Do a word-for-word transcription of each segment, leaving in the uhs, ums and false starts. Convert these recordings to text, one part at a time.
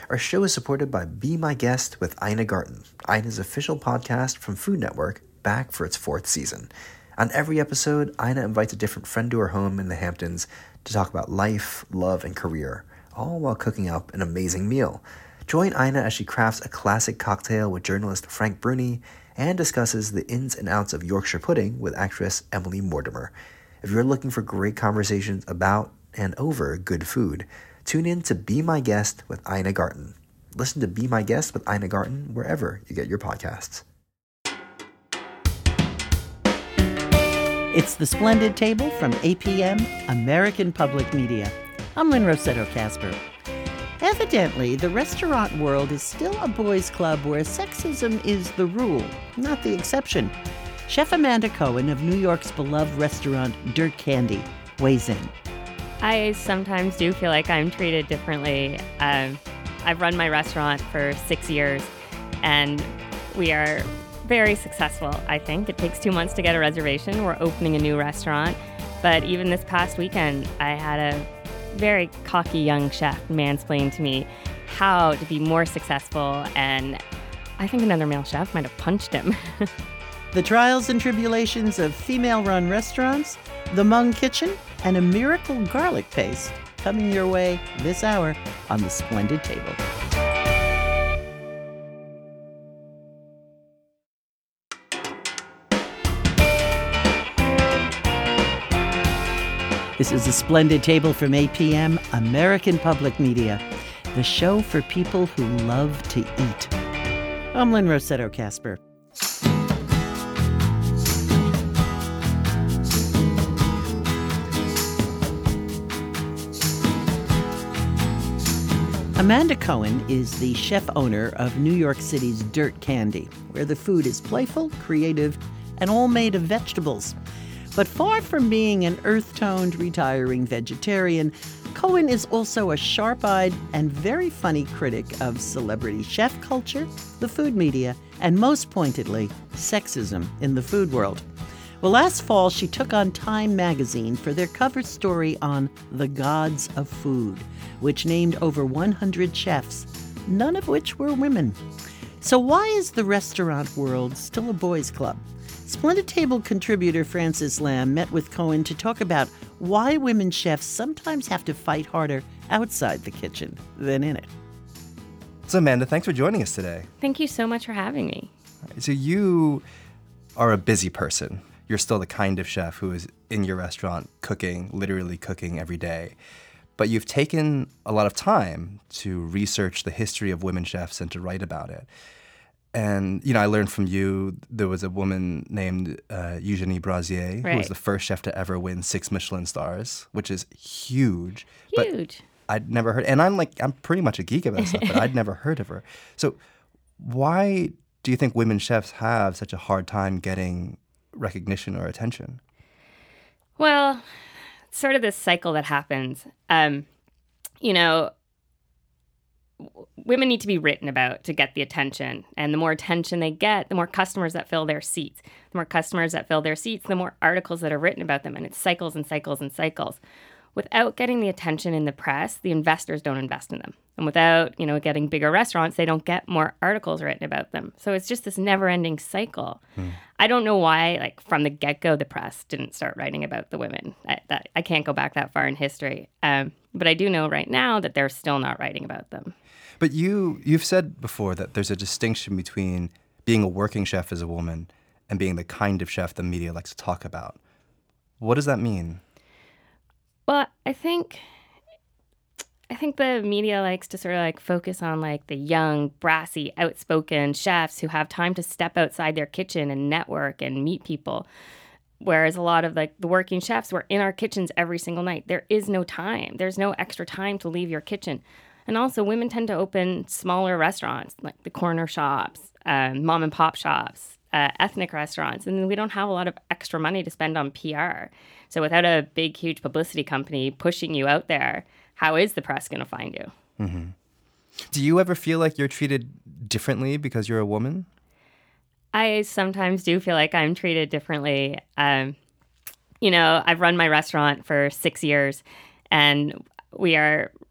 Our show is supported by Be My Guest with Ina Garten, Ina's official podcast from Food Network, back for its fourth season. On every episode, Ina invites a different friend to her home in the Hamptons to talk about life, love, and career, all while cooking up an amazing meal. Join Ina as she crafts a classic cocktail with journalist Frank Bruni and discusses the ins and outs of Yorkshire pudding with actress Emily Mortimer. If you're looking for great conversations about and over good food, tune in to Be My Guest with Ina Garten. Listen to Be My Guest with Ina Garten wherever you get your podcasts. It's The Splendid Table from A P M, American Public Media. I'm Lynn Rossetto Kasper. Evidently, the restaurant world is still a boys' club where sexism is the rule, not the exception. Chef Amanda Cohen of New York's beloved restaurant Dirt Candy weighs in. I sometimes do feel like I'm treated differently. Um, I've run my restaurant for six years, and we are very successful, I think. It takes two months to get a reservation. We're opening a new restaurant. But even this past weekend, I had a very cocky young chef mansplain to me how to be more successful, and I think another male chef might have punched him. The trials and tribulations of female-run restaurants, the Hmong Kitchen, and a miracle garlic paste coming your way this hour on The Splendid Table. This is The Splendid Table from A P M, American Public Media, the show for people who love to eat. I'm Lynn Rossetto Kasper. Amanda Cohen is the chef-owner of New York City's Dirt Candy, where the food is playful, creative, and all made of vegetables. But far from being an earth-toned, retiring vegetarian, Cohen is also a sharp-eyed and very funny critic of celebrity chef culture, the food media, and most pointedly, sexism in the food world. Well, last fall, she took on Time magazine for their cover story on The Gods of Food, which named over one hundred chefs, none of which were women. So why is the restaurant world still a boys' club? Splendid Table contributor Francis Lamb met with Cohen to talk about why women chefs sometimes have to fight harder outside the kitchen than in it. So Amanda, thanks for joining us today. Thank you so much for having me. So you are a busy person. You're still the kind of chef who is in your restaurant cooking, literally cooking every day. But you've taken a lot of time to research the history of women chefs and to write about it. And, you know, I learned from you there was a woman named uh, Eugenie Brazier, right, who was the first chef to ever win six Michelin stars, which is huge. Huge. But I'd never heard, and I'm like, I'm pretty much a geek about stuff, but I'd never heard of her. So why do you think women chefs have such a hard time getting recognition or attention? Well, it's sort of this cycle that happens. Um, you know, w- women need to be written about to get the attention. And the more attention they get, the more customers that fill their seats. The more customers that fill their seats, the more articles that are written about them. And it cycles and cycles and cycles. Without getting the attention in the press, the investors don't invest in them. And without, you know, getting bigger restaurants, they don't get more articles written about them. So it's just this never-ending cycle. Hmm. I don't know why, like, from the get-go, the press didn't start writing about the women. I, that, I can't go back that far in history. Um, but I do know right now that they're still not writing about them. But you, you've said before that there's a distinction between being a working chef as a woman and being the kind of chef the media likes to talk about. What does that mean? Well, I think I think the media likes to sort of like focus on like the young, brassy, outspoken chefs who have time to step outside their kitchen and network and meet people. Whereas a lot of like the working chefs, we're in our kitchens every single night. There is no time. There's no extra time to leave your kitchen. And also women tend to open smaller restaurants, like the corner shops, um, mom and pop shops, uh, ethnic restaurants. And we don't have a lot of extra money to spend on P R. So without a big, huge publicity company pushing you out there, how is the press going to find you? Mm-hmm. Do you ever feel like you're treated differently because you're a woman? I sometimes do feel like I'm treated differently. Um, you know, I've run my restaurant for six years, and we are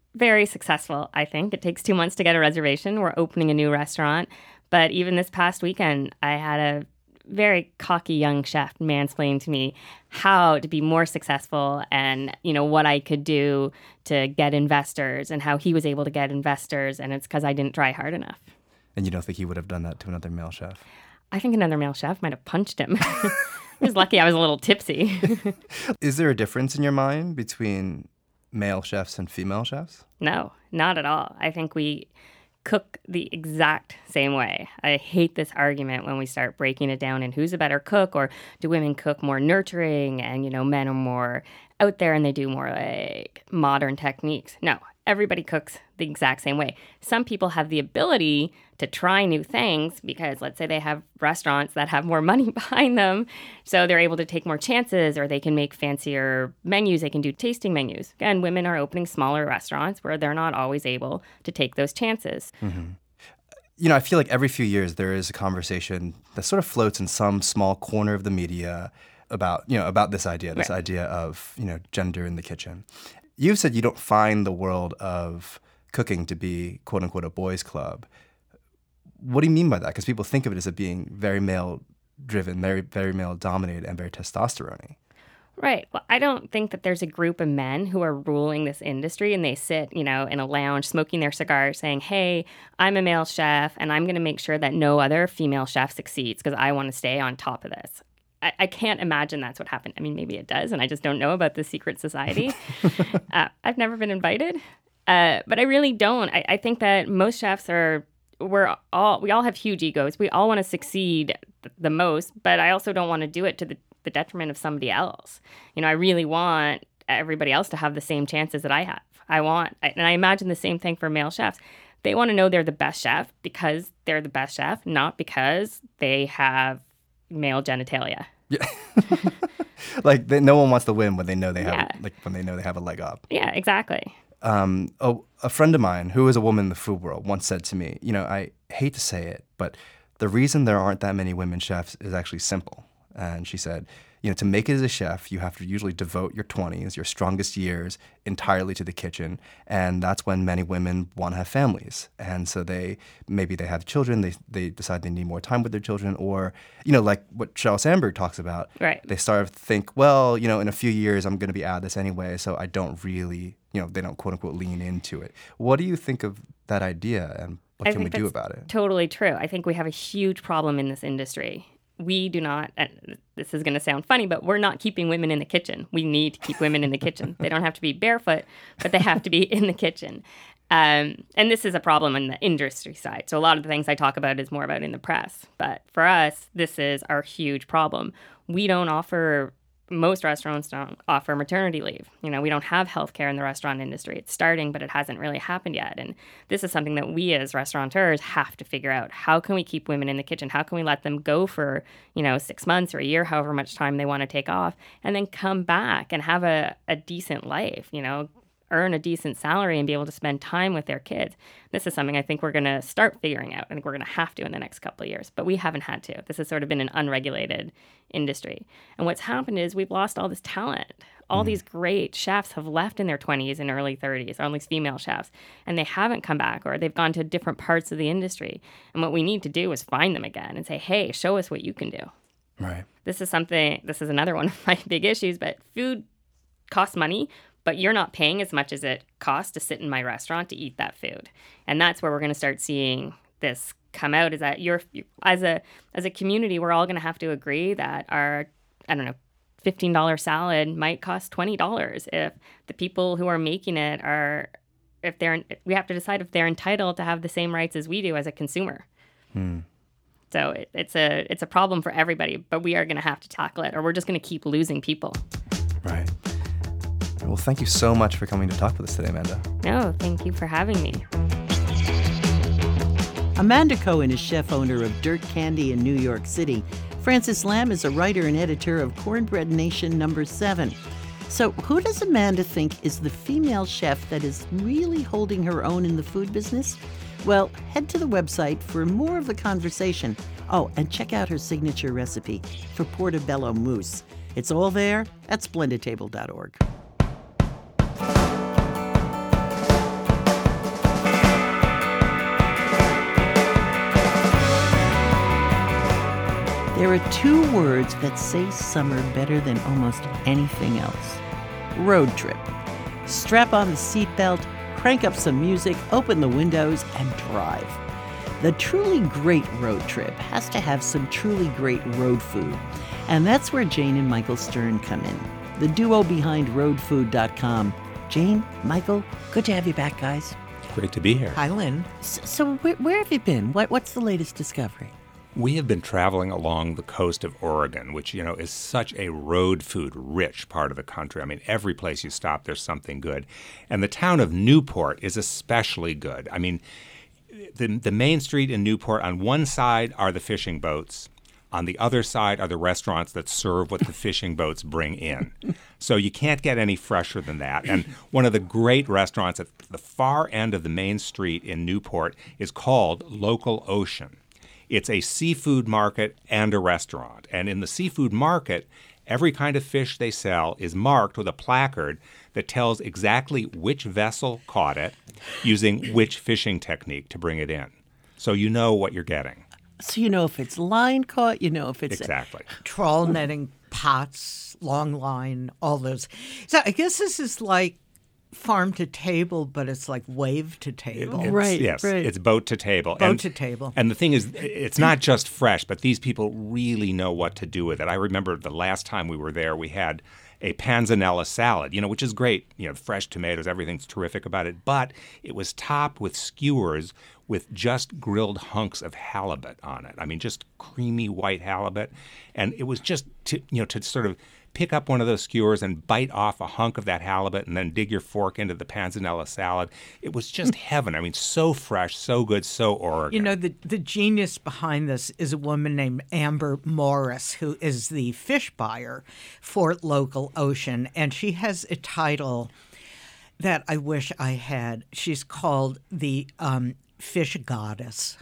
very successful, I think. It takes two months to get a reservation. We're opening a new restaurant. But even this past weekend, I had a very cocky young chef mansplain to me how to be more successful and, you know, what I could do to get investors and how he was able to get investors. And it's because I didn't try hard enough. And you don't think he would have done that to another male chef? I think another male chef might have punched him. I was lucky I was a little tipsy. Is there a difference in your mind between male chefs and female chefs? No, not at all. I think we cook the exact same way. I hate this argument when we start breaking it down in who's a better cook, or do women cook more nurturing and, you know, men are more out there and they do more like modern techniques. No, everybody cooks the exact same way. Some people have the ability to try new things because, let's say, they have restaurants that have more money behind them, so they're able to take more chances, or they can make fancier menus. They can do tasting menus. Again, women are opening smaller restaurants where they're not always able to take those chances. Mm-hmm. You know, I feel like every few years there is a conversation that sort of floats in some small corner of the media about, you know, about this idea, this right. idea of, you know, gender in the kitchen. You've said you don't find the world of cooking to be, quote unquote, a boys' club. What do you mean by that? Because people think of it as it being very male-driven, very, very male-dominated, and very testosterone-y. Right. Well, I don't think that there's a group of men who are ruling this industry and they sit, you know, in a lounge smoking their cigar saying, hey, I'm a male chef and I'm going to make sure that no other female chef succeeds because I want to stay on top of this. I, I can't imagine that's what happened. I mean, maybe it does, and I just don't know about the secret society. uh, I've never been invited, uh, but I really don't. I, I think that most chefs are, we're all, we all have huge egos. We all want to succeed the most, but I also don't want to do it to the, the detriment of somebody else. You know, I really want everybody else to have the same chances that I have. I want, and I imagine the same thing for male chefs. They want to know they're the best chef because they're the best chef, not because they have male genitalia. Yeah. Like they, no one wants to win when they know they have yeah. like when they know they have a leg up. Yeah, exactly. Um, a, a friend of mine who is a woman in the food world once said to me, you know, I hate to say it, but the reason there aren't that many women chefs is actually simple. And she said, you know, to make it as a chef, you have to usually devote your twenties, your strongest years, entirely to the kitchen. And that's when many women want to have families. And so they, maybe they have children, they they decide they need more time with their children, or, you know, like what Sheryl Sandberg talks about. Right. They start to think, well, you know, in a few years, I'm going to be out of this anyway, so I don't really, you know, they don't quote unquote lean into it. What do you think of that idea, and what I can we think do that's about it? Totally true. I think we have a huge problem in this industry. We do not, and this is going to sound funny, but we're not keeping women in the kitchen. We need to keep women in the kitchen. They don't have to be barefoot, but they have to be in the kitchen. Um, and this is a problem on the industry side. So a lot of the things I talk about is more about in the press. But for us, this is our huge problem. We don't offer, most restaurants don't offer maternity leave. You know, we don't have healthcare in the restaurant industry. It's starting, but it hasn't really happened yet. And this is something that we as restaurateurs have to figure out. How can we keep women in the kitchen? How can we let them go for, you know, six months or a year, however much time they want to take off, and then come back and have a, a decent life, you know, earn a decent salary and be able to spend time with their kids. This is something I think we're going to start figuring out. I think we're going to have to in the next couple of years, but we haven't had to. This has sort of been an unregulated industry. And what's happened is we've lost all this talent. All mm. these great chefs have left in their twenties and early thirties, or at least female chefs, and they haven't come back, or they've gone to different parts of the industry. And what we need to do is find them again and say, hey, show us what you can do. Right. This is something, this is another one of my big issues, but food costs money, but you're not paying as much as it costs to sit in my restaurant to eat that food. And that's where we're going to start seeing this come out, is that you're, as a as a community, we're all going to have to agree that our, I don't know, fifteen dollars salad might cost twenty dollars if the people who are making it are, if they're, we have to decide if they're entitled to have the same rights as we do as a consumer. Hmm. So it, it's a it's a problem for everybody, but we are going to have to tackle it, or we're just going to keep losing people. Right. Well, thank you so much for coming to talk with us today, Amanda. No, thank you for having me. Amanda Cohen is chef owner of Dirt Candy in New York City. Francis Lam is a writer and editor of Cornbread Nation number seven. So who does Amanda think is the female chef that is really holding her own in the food business? Well, head to the website for more of the conversation. Oh, and check out her signature recipe for portobello mousse. It's all there at splendid table dot org. There are two words that say summer better than almost anything else. Road trip. Strap on the seatbelt, crank up some music, open the windows, and drive. The truly great road trip has to have some truly great road food. And that's where Jane and Michael Stern come in, the duo behind road food dot com. Jane, Michael, good to have you back, guys. Great to be here. Hi, Lynn. So, so where, where have you been? What, what's the latest discovery? We have been traveling along the coast of Oregon, which, you know, is such a road food rich part of the country. I mean, every place you stop, there's something good. And the town of Newport is especially good. I mean, the, the main street in Newport, on one side are the fishing boats. On the other side are the restaurants that serve what the fishing boats bring in. So you can't get any fresher than that. And one of the great restaurants at the far end of the main street in Newport is called Local Ocean. It's a seafood market and a restaurant. And in the seafood market, every kind of fish they sell is marked with a placard that tells exactly which vessel caught it using which fishing technique to bring it in. So you know what you're getting. So you know if it's line caught, you know if it's... Exactly. Trawl netting, pots, long line, all those. So I guess this is like farm to table, but it's like wave to table. It's- Right, Yes, right. it's boat to table. Boat and, to table. And the thing is, it's not just fresh, but these people really know what to do with it. I remember the last time we were there, we had a panzanella salad, you know, which is great. You know, fresh tomatoes, everything's terrific about it. But it was topped with skewers with just grilled hunks of halibut on it. I mean, just creamy white halibut. And it was just, to, you know, to sort of pick up one of those skewers and bite off a hunk of that halibut and then dig your fork into the panzanella salad. It was just heaven. I mean, so fresh, so good, so Oregon. You know, the, the genius behind this is a woman named Amber Morris, who is the fish buyer for Local Ocean. And she has a title that I wish I had. She's called the um, Fish Goddess,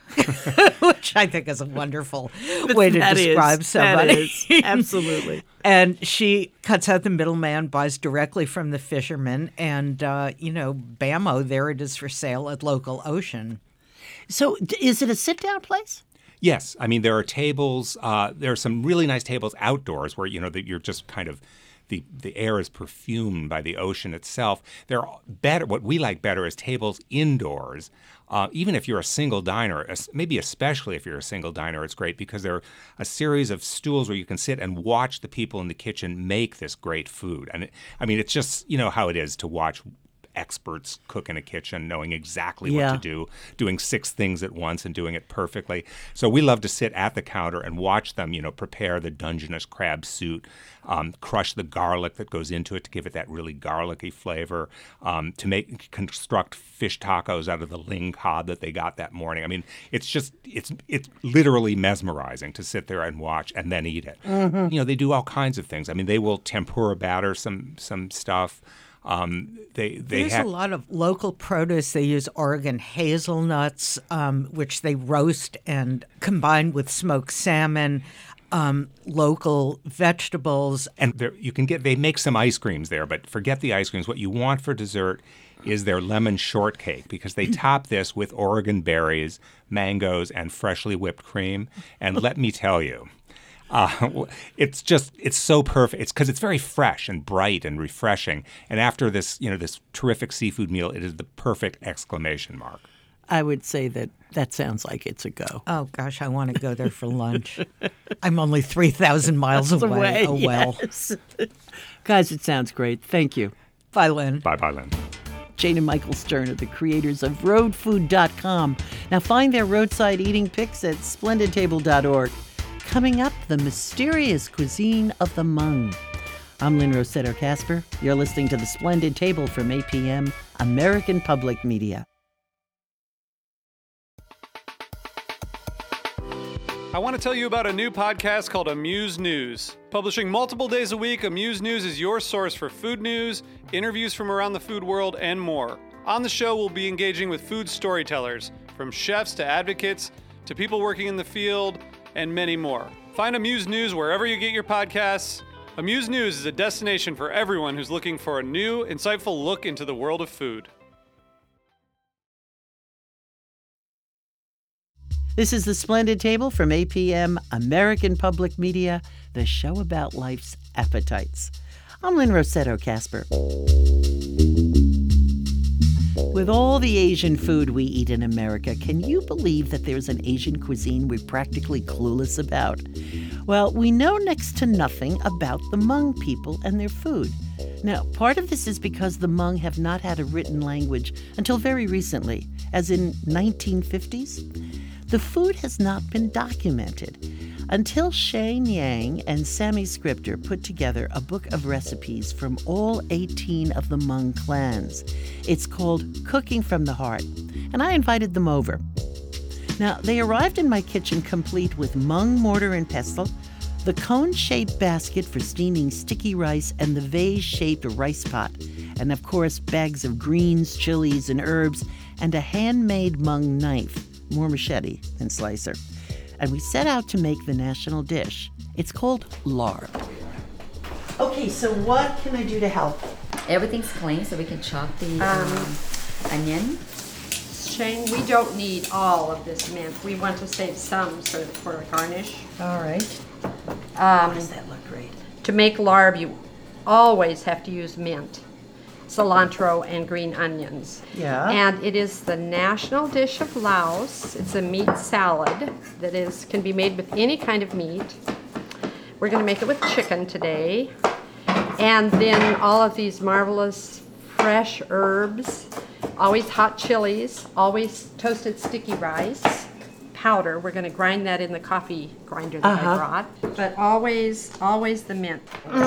which I think is a wonderful way to That describe is, somebody. That is, absolutely. And she cuts out the middleman, buys directly from the fishermen, and, uh, you know, bammo, there it is for sale at Local Ocean. So d- is it a sit-down place? Yes. I mean, there are tables. Uh, there are some really nice tables outdoors where, you know, that you're just kind of, the, the air is perfumed by the ocean itself. There are better, what we like better is tables indoors. Uh, even if you're a single diner, es- maybe especially if you're a single diner, it's great because there are a series of stools where you can sit and watch the people in the kitchen make this great food. And it, I mean, it's just, you know how it is to watch experts cook in a kitchen, knowing exactly Yeah. what to do, doing six things at once and doing it perfectly. So we love to sit at the counter and watch them, you know, prepare the Dungeness crab suit, um, crush the garlic that goes into it to give it that really garlicky flavor, um, to make construct fish tacos out of the ling cod that they got that morning. I mean, it's just it's it's literally mesmerizing to sit there and watch and then eat it. Mm-hmm. You know, they do all kinds of things. I mean, they will tempura batter some some stuff. Um, they they There's have a lot of local produce. They use Oregon hazelnuts, um, which they roast and combine with smoked salmon, um, local vegetables. And there, you can get, they make some ice creams there, but forget the ice creams. What you want for dessert is their lemon shortcake because they top this with Oregon berries, mangoes, and freshly whipped cream. And let me tell you, uh, it's just, it's so perfect. It's because it's very fresh and bright and refreshing. And after this, you know, this terrific seafood meal, it is the perfect exclamation mark. I would say that that sounds like it's a go. Oh, gosh, I want to go there for lunch. I'm only three thousand miles away. Oh, well. yes. Guys, it sounds great. Thank you. Bye, Lynn. Bye bye, Lynn. Jane and Michael Stern are the creators of road food dot com. Now find their roadside eating pics at splendid table dot org. Coming up, the mysterious cuisine of the Hmong. I'm Lynn Rossetto Casper. You're listening to The Splendid Table from A P M, American Public Media. I want to tell you about a new podcast called Amuse News. Publishing multiple days a week, Amuse News is your source for food news, interviews from around the food world, and more. On the show, we'll be engaging with food storytellers, from chefs to advocates to people working in the field, and many more. Find Amuse News wherever you get your podcasts. Amuse News is a destination for everyone who's looking for a new, insightful look into the world of food. This is The Splendid Table from A P M, American Public Media, the show about life's appetites. I'm Lynn Rossetto Kasper. With all the Asian food we eat in America, can you believe that there's an Asian cuisine we're practically clueless about? Well, we know next to nothing about the Hmong people and their food. Now, part of this is because the Hmong have not had a written language until very recently, as in nineteen fifties. The food has not been documented until Shane Yang and Sammy Scripter put together a book of recipes from all eighteen of the Hmong clans. It's called Cooking from the Heart, and I invited them over. Now, they arrived in my kitchen complete with Hmong mortar and pestle, the cone-shaped basket for steaming sticky rice, and the vase-shaped rice pot, and of course bags of greens, chilies, and herbs, and a handmade Hmong knife, more machete than slicer. And we set out to make the national dish. It's called larb. Okay, so what can I do to help? Everything's clean, so we can chop the Um, um, onion. Shane, we don't need all of this mint. We want to save some sort of for a garnish. All right. Um, Does that look great? to make larb, you always have to use mint, cilantro, and green onions. Yeah. And it is the national dish of Laos. It's a meat salad that is can be made with any kind of meat. We're going to make it with chicken today. And then all of these marvelous fresh herbs, always hot chilies, always toasted sticky rice powder. We're going to grind that in the coffee grinder that Uh-huh. I brought. But always, always the mint.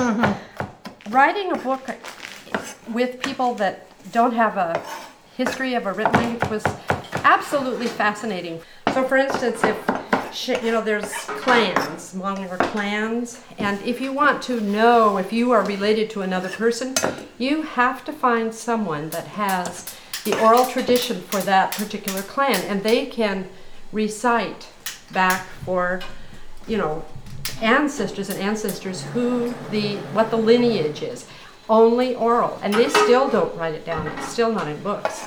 Writing a book with people that don't have a history of a written language was absolutely fascinating. So for instance, if sh- you know, there's clans, Hmong are clans, and if you want to know if you are related to another person, you have to find someone that has the oral tradition for that particular clan, and they can recite back for, you know, ancestors and ancestors who the what the lineage is. Only oral, and they still don't write it down. It's still not in books.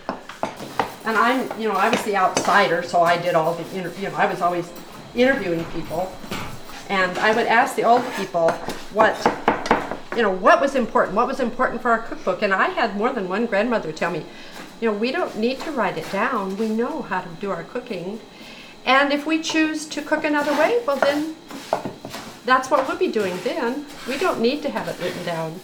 And I'm, you know, I was the outsider, so I did all the, inter- you know, I was always interviewing people, and I would ask the old people what, you know, what was important, what was important for our cookbook, and I had more than one grandmother tell me, you know, we don't need to write it down. We know how to do our cooking, and if we choose to cook another way, well then, that's what we'll be doing then. We don't need to have it written down.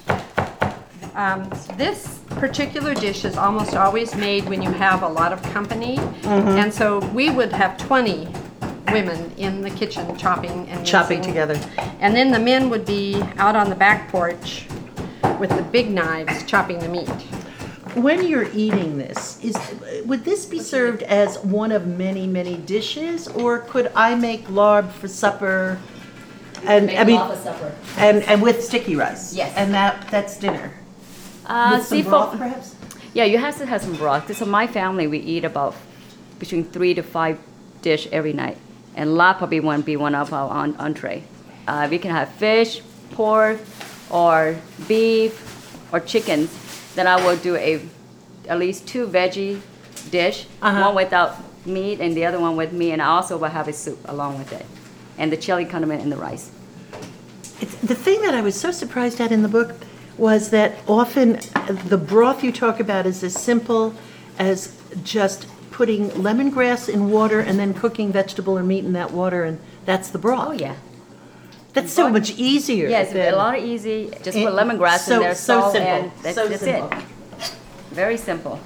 Um, this particular dish is almost always made when you have a lot of company, and so we would have twenty women in the kitchen chopping and Chopping mincing. together. And then the men would be out on the back porch with the big knives chopping the meat. When you're eating this, is would this be served as one of many, many dishes, or could I make larb for supper? And Make I mean, lava supper. and and with sticky rice. Yes. And that that's dinner. Uh, With some seafood- broth, perhaps. Yeah, you have to have some broth. So my family, we eat about between three to five dish every night, and la probably won't be one of our en- entree. Uh, we can have fish, pork, or beef, or chickens. Then I will do a at least two veggie dish, Uh-huh. one without meat and the other one with meat, and I also will have a soup along with it, and the chili condiment and the rice. It's, the thing that I was so surprised at in the book was that often the broth you talk about is as simple as just putting lemongrass in water and then cooking vegetable or meat in that water, and that's the broth. Oh yeah. That's so much easier. Yes, than- a lot of easy. Just It- put lemongrass so- in there, so salt, simple. and that's, So that's simple. it. Very simple.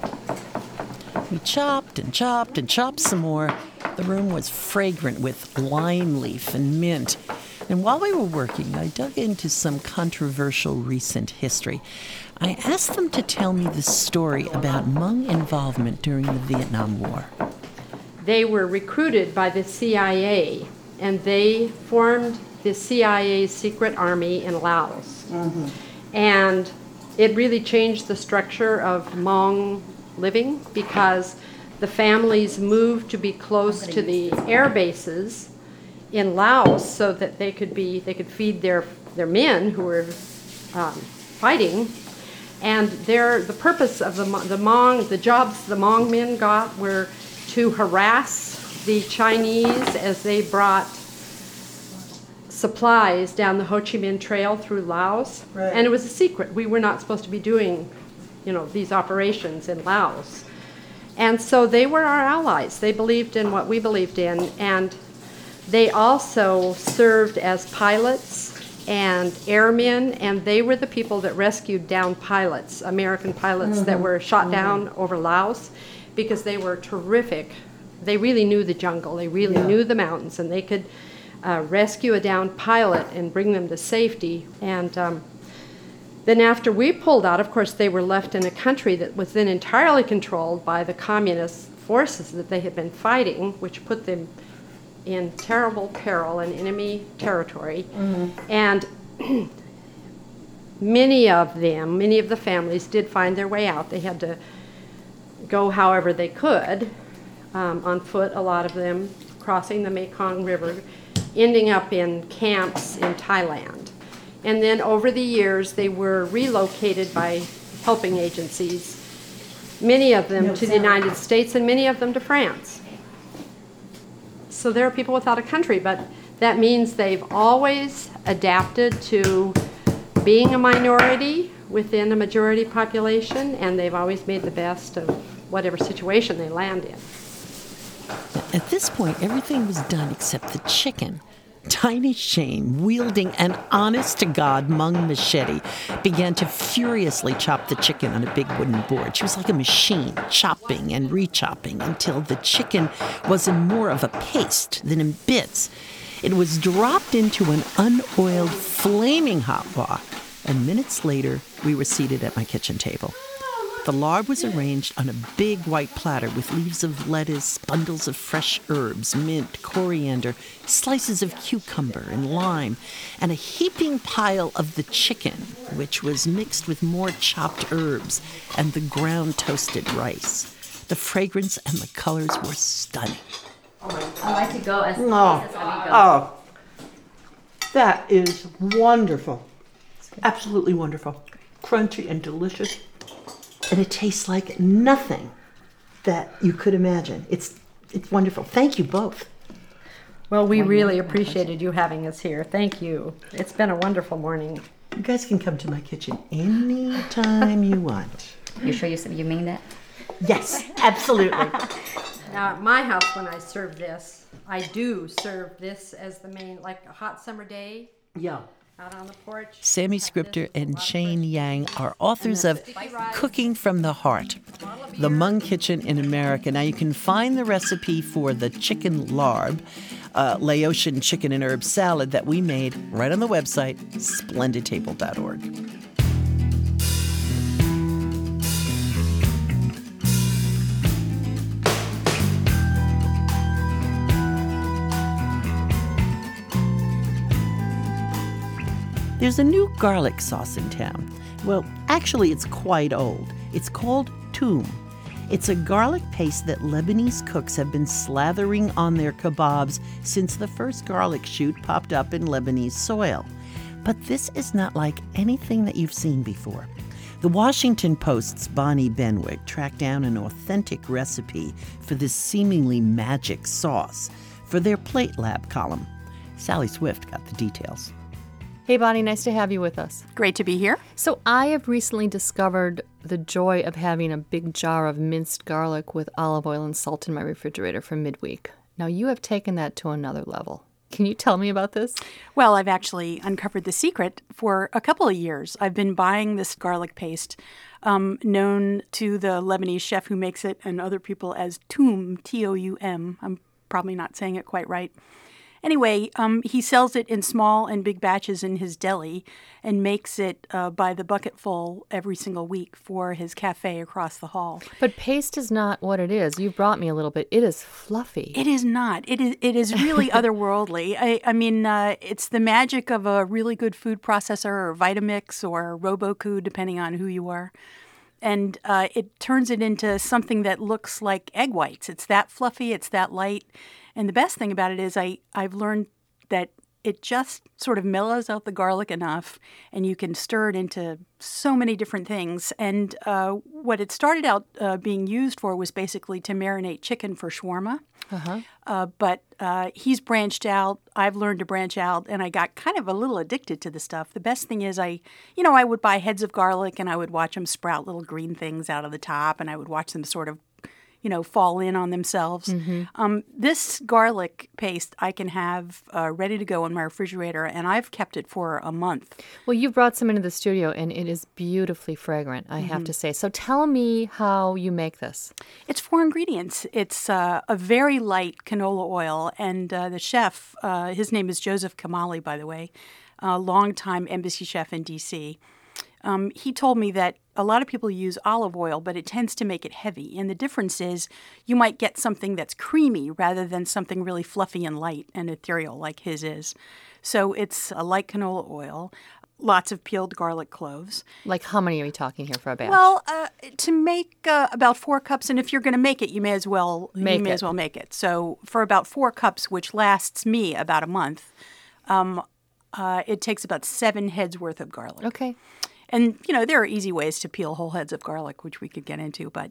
We chopped and chopped and chopped some more. The room was fragrant with lime leaf and mint. And while we were working, I dug into some controversial recent history. I asked them to tell me the story about Hmong involvement during the Vietnam War. They were recruited by the C I A, and they formed the C I A's secret army in Laos. And it really changed the structure of Hmong living because the families moved to be close to the air bases in Laos so that they could be they could feed their their men who were um, fighting. And their the purpose of the the Hmong the jobs the Hmong men got were to harass the Chinese, as they brought supplies down the Ho Chi Minh Trail through Laos, Right. and it was a secret. We were not supposed to be doing, you know, these operations in Laos. And so they were our allies. They believed in what we believed in, and they also served as pilots and airmen, and they were the people that rescued down pilots, American pilots that were shot down over Laos, because they were terrific. They really knew the jungle, they really Yeah. knew the mountains, and they could uh, rescue a downed pilot and bring them to safety. And um, then after we pulled out, of course, they were left in a country that was then entirely controlled by the communist forces that they had been fighting, which put them in terrible peril in enemy territory. And many of them, many of the families did find their way out. They had to go however they could, um, on foot, a lot of them, crossing the Mekong River, ending up in camps in Thailand. And then over the years, they were relocated by helping agencies, many of them to the United States and many of them to France. So there are people without a country, but that means they've always adapted to being a minority within a majority population, and they've always made the best of whatever situation they land in. At this point, everything was done except the chicken. Tiny Shane, wielding an honest-to-God Hmong machete, began to furiously chop the chicken on a big wooden board. She was like a machine, chopping and re-chopping until the chicken was in more of a paste than in bits. It was dropped into an unoiled, flaming hot wok, and minutes later, we were seated at my kitchen table. The lard was arranged on a big white platter with leaves of lettuce, bundles of fresh herbs, mint, coriander, slices of cucumber and lime, and a heaping pile of the chicken, which was mixed with more chopped herbs and the ground toasted rice. The fragrance and the colors were stunning. I like to go as Oh, fast as I go. oh, that is wonderful. Absolutely wonderful. Crunchy and delicious. And it tastes like nothing that you could imagine. It's it's wonderful. Thank you both. Well, we really appreciated you having us here. Thank you. It's been a wonderful morning. You guys can come to my kitchen anytime you want. You sure you you mean that? Yes, absolutely. Now, at my house, when I serve this, I do serve this as the main, like a hot summer day Yeah. out on the porch. Sammy Scripter and Shane Yang are authors of Cooking from the Heart, the Hmong Kitchen in America. Now, you can find the recipe for the chicken larb, uh, Laotian chicken and herb salad that we made right on the website, splendid table dot org. There's a new garlic sauce in town. Well, actually, it's quite old. It's called Toom. It's a garlic paste that Lebanese cooks have been slathering on their kebabs since the first garlic shoot popped up in Lebanese soil. But this is not like anything that you've seen before. The Washington Post's Bonnie Benwick tracked down an authentic recipe for this seemingly magic sauce for their Plate Lab column. Sally Swift got the details. Hey, Bonnie, nice to have you with us. Great to be here. So I have recently discovered the joy of having a big jar of minced garlic with olive oil and salt in my refrigerator for midweek. Now, you have taken that to another level. Can you tell me about this? Well, I've actually uncovered the secret for a couple of years. I've been buying this garlic paste, um, known to the Lebanese chef who makes it and other people as Toum, T O U M. I'm probably not saying it quite right. Anyway, um, he sells it in small and big batches in his deli and makes it uh, by the bucketful every single week for his cafe across the hall. But paste is not what it is. You brought me a little bit. It is fluffy. It is not. It is It is really otherworldly. I, I mean, uh, it's the magic of a really good food processor or Vitamix or Robocoo, depending on who you are. And uh, it turns it into something that looks like egg whites. It's that fluffy. It's that light. And the best thing about it is I, I've learned that it just sort of mellows out the garlic enough, and you can stir it into so many different things. And uh, what it started out uh, being used for was basically to marinate chicken for shawarma. Uh-huh. Uh, but uh, he's branched out. I've learned to branch out, and I got kind of a little addicted to the stuff. The best thing is I, you know, I would buy heads of garlic, and I would watch them sprout little green things out of the top, and I would watch them sort of, you know, fall in on themselves. Mm-hmm. Um, this garlic paste I can have uh, ready to go in my refrigerator, and I've kept it for a month. Well, you brought some into the studio, and it is beautifully fragrant, I have Mhm. to say. So tell me how you make this. It's four ingredients. It's uh, a very light canola oil, and uh, the chef, uh, his name is Joseph Kamali, by the way, a longtime embassy chef in D C Um, he told me that a lot of people use olive oil, but it tends to make it heavy. And the difference is you might get something that's creamy rather than something really fluffy and light and ethereal like his is. So it's a light canola oil, lots of peeled garlic cloves. Like, how many are we talking here for a batch? Well, uh, to make uh, about four cups, and if you're going to make it, you may as well Make you may it. as well make it. So for about four cups, which lasts me about a month, um, uh, it takes about seven heads worth of garlic. Okay. And, you know, there are easy ways to peel whole heads of garlic, which we could get into, but,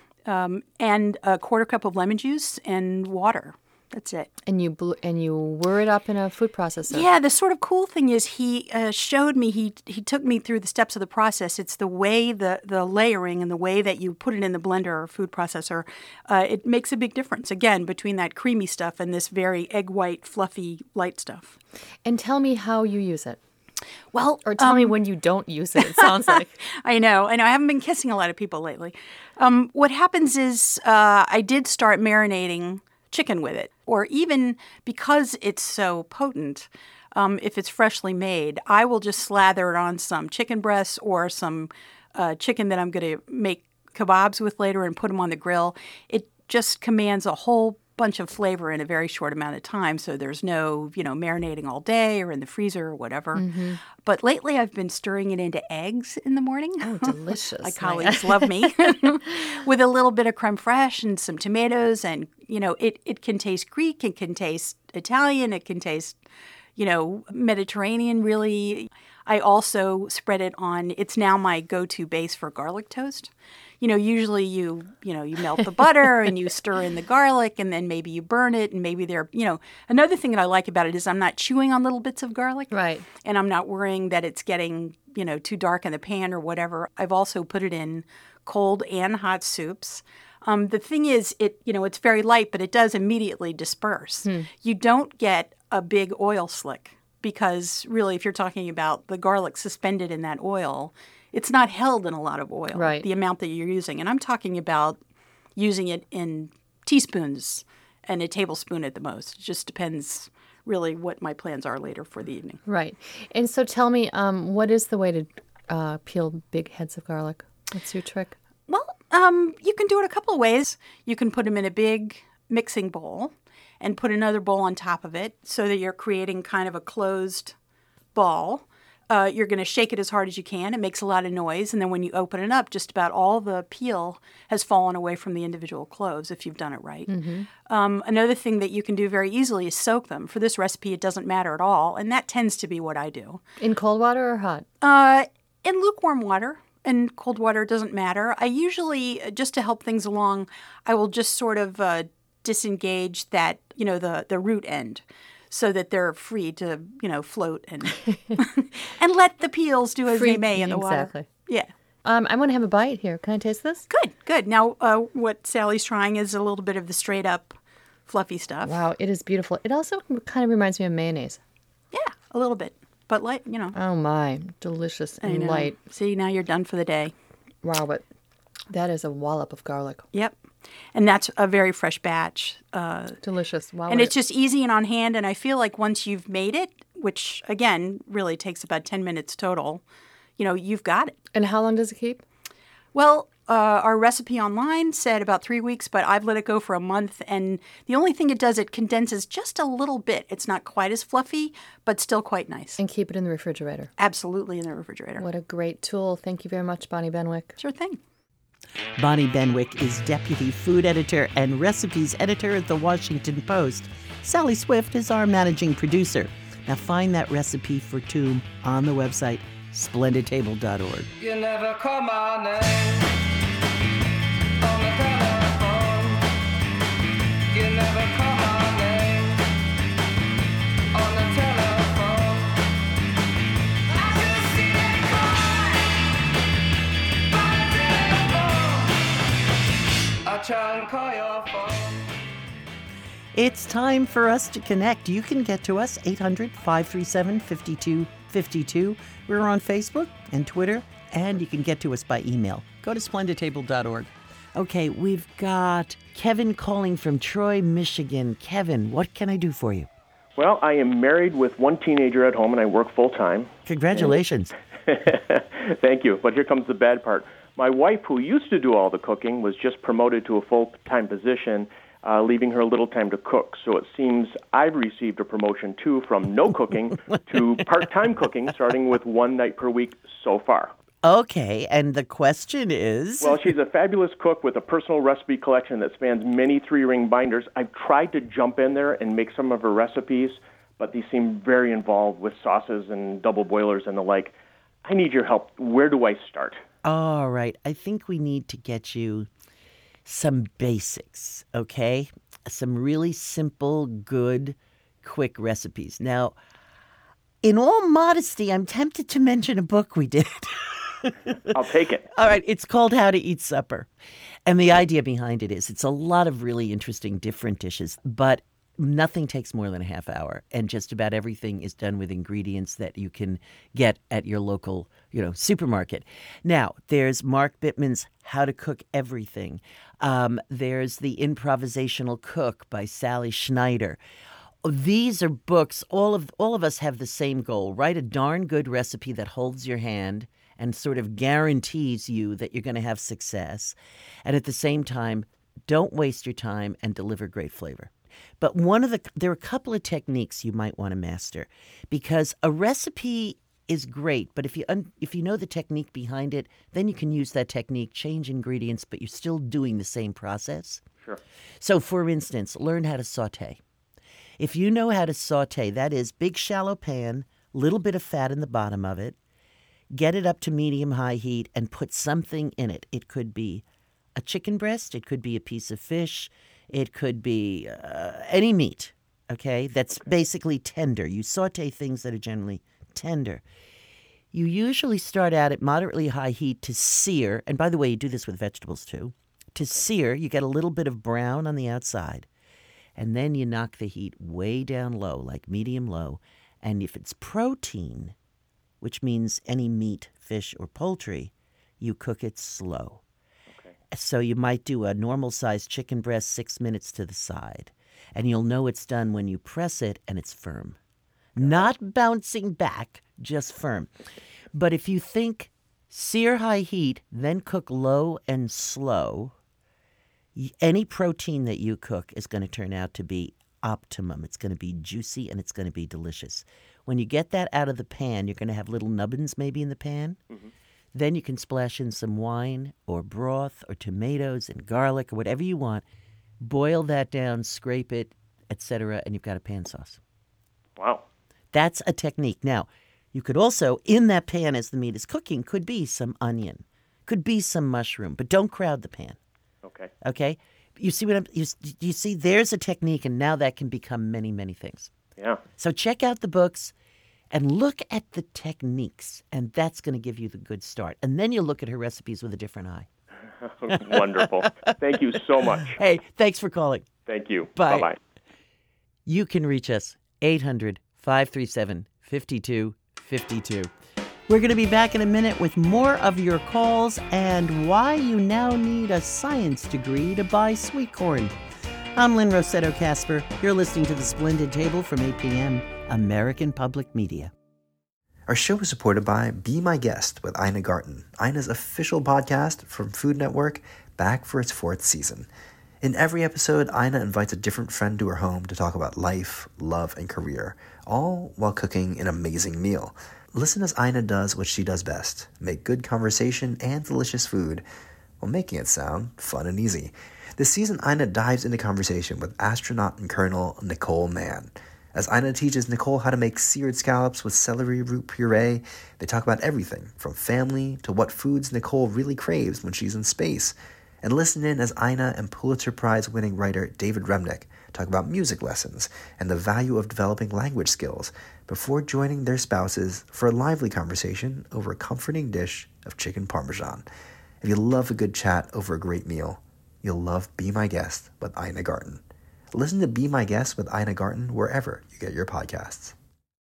um, and a quarter cup of lemon juice and water. That's it. And you bl- and you whir it up in a food processor. Yeah, the sort of cool thing is he uh, showed me, he he took me through the steps of the process. It's the way, the, the layering and the way that you put it in the blender or food processor. Uh, it makes a big difference, again, between that creamy stuff and this very egg white, fluffy, light stuff. And tell me how you use it. Well, or tell um, me when you don't use it, it sounds like. I know. I know. I haven't been kissing a lot of people lately. Um, what happens is uh, I did start marinating chicken with it, or even because it's so potent, um, if it's freshly made, I will just slather it on some chicken breasts or some uh, chicken that I'm going to make kebabs with later and put them on the grill. It just commands a whole bunch of flavor in a very short amount of time, so there's no, you know, marinating all day or in the freezer or whatever. Mm-hmm. But lately I've been stirring it into eggs in the morning. Oh, delicious. My colleagues love me. With a little bit of creme fraiche and some tomatoes, and, you know, it, it can taste Greek, it can taste Italian, it can taste, you know, Mediterranean, really. I also spread it on, it's now my go-to base for garlic toast. You know, usually you, you know, you melt the butter and you stir in the garlic and then maybe you burn it and maybe there, you know, another thing that I like about it is I'm not chewing on little bits of garlic. Right. And I'm not worrying that it's getting, you know, too dark in the pan or whatever. I've also put it in cold and hot soups. Um, the thing is, it, you know, it's very light, but it does immediately disperse. Hmm. You don't get a big oil slick because really, if you're talking about the garlic suspended in that oil, it's not held in a lot of oil, Right. the amount that you're using. And I'm talking about using it in teaspoons and a tablespoon at the most. It just depends really what my plans are later for the evening. Right. And so tell me, um, what is the way to uh, peel big heads of garlic? What's your trick? Well, um, you can do it a couple of ways. You can put them in a big mixing bowl and put another bowl on top of it so that you're creating kind of a closed ball. Uh, you're going to shake it as hard as you can. It makes a lot of noise. And then when you open it up, just about all the peel has fallen away from the individual cloves if you've done it right. Mm-hmm. Um, another thing that you can do very easily is soak them. For this recipe, it doesn't matter at all. And that tends to be what I do. In cold water or hot? Uh, in lukewarm water. And cold water doesn't matter. I usually, just to help things along, I will just sort of uh, disengage that, you know, the, the root end so that they're free to, you know, float and and let the peels do as Free- they may in the water. exactly. Yeah. Um, I'm going to have a bite here. Can I taste this? Good, good. Now, uh, what Sally's trying is a little bit of the straight up fluffy stuff. Wow, it is beautiful. It also kind of reminds me of mayonnaise. Yeah, a little bit. But light, you know. Oh my, delicious I and know. light. See, now you're done for the day. Wow, but that is a wallop of garlic. Yep. And that's a very fresh batch. Uh, Delicious. Wow. and it's just easy and on hand. And I feel like once you've made it, which again really takes about ten minutes total, you know, you've got it. And how long does it keep? Well, uh, our recipe online said about three weeks, but I've let it go for a month. And the only thing it does, it condenses just a little bit. It's not quite as fluffy, but still quite nice. And keep it in the refrigerator. Absolutely in the refrigerator. What a great tool. Thank you very much, Bonnie Benwick. Sure thing. Bonnie Benwick is deputy food editor and recipes editor at The Washington Post. Sally Swift is our managing producer. Now find that recipe for Tomb on the website splendid table dot org. You never call my name on the telephone. You never It's time for us to connect. You can get to us, eight hundred, five three seven, five two five two. We're on Facebook and Twitter, and you can get to us by email. Go to splendid table dot org. Okay, we've got Kevin calling from Troy, Michigan. Kevin, what can I do for you? Well, I am married with one teenager at home, and I work full-time. Congratulations. Thank you. But here comes the bad part. My wife, who used to do all the cooking, was just promoted to a full-time position, uh, leaving her little time to cook. So it seems I've received a promotion, too, from no cooking to part-time cooking, starting with one night per week so far. Okay, and the question is? Well, she's a fabulous cook with a personal recipe collection that spans many three-ring binders. I've tried to jump in there and make some of her recipes, but these seem very involved with sauces and double boilers and the like. I need your help. Where do I start? All right, I think we need to get you some basics, okay? Some really simple, good, quick recipes. Now, in all modesty, I'm tempted to mention a book we did. I'll take it. All right. It's called How to Eat Supper. And the idea behind it is it's a lot of really interesting different dishes, but nothing takes more than a half hour. And just about everything is done with ingredients that you can get at your local, you know, supermarket. Now, there's Mark Bittman's How to Cook Everything. Um, there's The Improvisational Cook by Sally Schneider. These are books. All of all of us have the same goal. Write a darn good recipe that holds your hand and sort of guarantees you that you're going to have success. And at the same time, don't waste your time and deliver great flavor. But one of the there are a couple of techniques you might want to master, because a recipe is great, but if you un, if you know the technique behind it, then you can use that technique, change ingredients, but you're still doing the same process. Sure. So, for instance, learn how to saute. If you know how to saute, that is, big shallow pan, little bit of fat in the bottom of it, get it up to medium-high heat and put something in it. It could be a chicken breast. It could be a piece of fish. It could be uh, any meat, okay, that's okay. Basically tender. You saute things that are generally tender. You usually start out at moderately high heat to sear. And by the way, you do this with vegetables too. To sear, you get a little bit of brown on the outside. And then you knock the heat way down low, like medium low. And if it's protein, which means any meat, fish, or poultry, you cook it slow. Okay. So you might do a normal-sized chicken breast six minutes to the side. And you'll know it's done when you press it and it's firm. Okay. Not bouncing back, just firm. But if you think sear high heat, then cook low and slow, any protein that you cook is going to turn out to be optimum. It's going to be juicy and it's going to be delicious. When you get that out of the pan, you're going to have little nubbins maybe in the pan. Mm-hmm. Then you can splash in some wine or broth or tomatoes and garlic or whatever you want. Boil that down, scrape it, et cetera, and you've got a pan sauce. Wow. That's a technique. Now, you could also, in that pan as the meat is cooking, could be some onion, could be some mushroom, but don't crowd the pan. Okay. Okay? You see what I'm, you, you see, there's a technique, and now that can become many, many things. Yeah. So check out the books and look at the techniques, and that's going to give you the good start. And then you'll look at her recipes with a different eye. Wonderful. Thank you so much. Hey, thanks for calling. Thank you. Bye. Bye-bye. You can reach us, eight hundred, five three seven, five two five two. We're going to be back in a minute with more of your calls and why you now need a science degree to buy sweet corn. I'm Lynn Rossetto Kasper. You're listening to The Splendid Table from eight p.m., American Public Media. Our show is supported by Be My Guest with Ina Garten, Ina's official podcast from Food Network, back for its fourth season. In every episode, Ina invites a different friend to her home to talk about life, love, and career, all while cooking an amazing meal. Listen as Ina does what she does best, make good conversation and delicious food while making it sound fun and easy. This season, Ina dives into conversation with astronaut and Colonel Nicole Mann. As Ina teaches Nicole how to make seared scallops with celery root puree, they talk about everything from family to what foods Nicole really craves when she's in space. And listen in as Ina and Pulitzer Prize-winning writer David Remnick talk about music lessons and the value of developing language skills before joining their spouses for a lively conversation over a comforting dish of chicken parmesan. If you love a good chat over a great meal, you'll love Be My Guest with Ina Garten. Listen to Be My Guest with Ina Garten wherever you get your podcasts.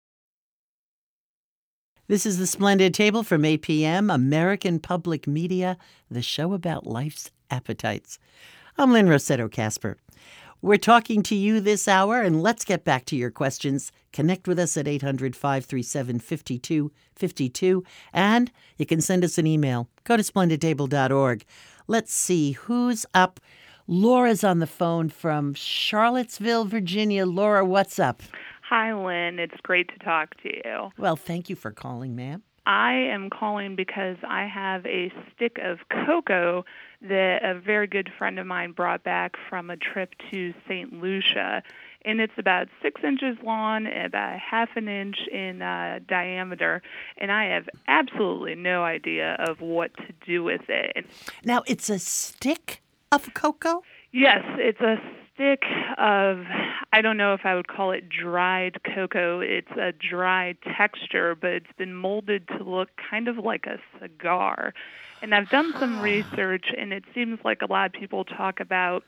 This is The Splendid Table from eight p.m., American Public Media, the show about life's appetites. I'm Lynn Rossetto Kasper. We're talking to you this hour, and let's get back to your questions. Connect with us at eight hundred, five three seven, five two five two, and you can send us an email. Go to splendid table dot org. Let's see who's up. Laura's on the phone from Charlottesville, Virginia. Laura, what's up? Hi, Lynn. It's great to talk to you. Well, thank you for calling, ma'am. I am calling because I have a stick of cocoa that a very good friend of mine brought back from a trip to Saint Lucia. And it's about six inches long and about half an inch in uh, diameter. And I have absolutely no idea of what to do with it. Now, it's a stick of cocoa? Yes, it's a stick of, I don't know if I would call it dried cocoa. It's a dry texture, but it's been molded to look kind of like a cigar. And I've done some research, and it seems like a lot of people talk about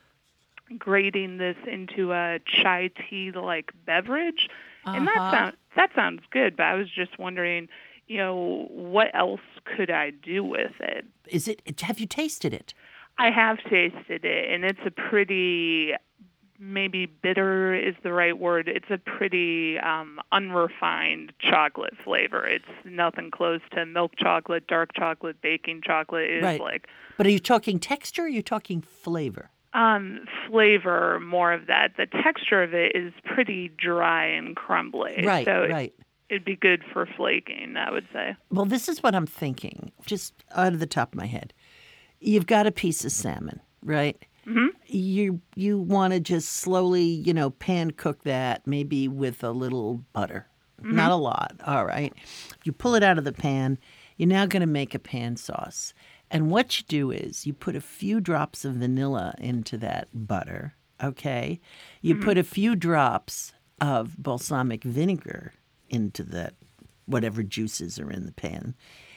grating this into a chai tea-like beverage. Uh-huh. And that, sound, that sounds good, but I was just wondering, you know, what else could I do with it? Is it? Have you tasted it? I have tasted it, and it's a pretty, maybe bitter is the right word. It's a pretty um, unrefined chocolate flavor. It's nothing close to milk chocolate, dark chocolate, baking chocolate. It's right. like. But are you talking texture or are you talking flavor? Um, flavor, more of that. The texture of it is pretty dry and crumbly. Right, so right. It, it'd be good for flaking, I would say. Well, this is what I'm thinking, just out of the top of my head. You've got a piece of salmon, right? Mm-hmm. You you want to just slowly, you know, pan cook that, maybe with a little butter. Mm-hmm. Not a lot, all right? You pull it out of the pan. You're now going to make a pan sauce. And what you do is you put a few drops of vanilla into that butter, okay? You mm-hmm. put a few drops of balsamic vinegar into that, whatever juices are in the pan.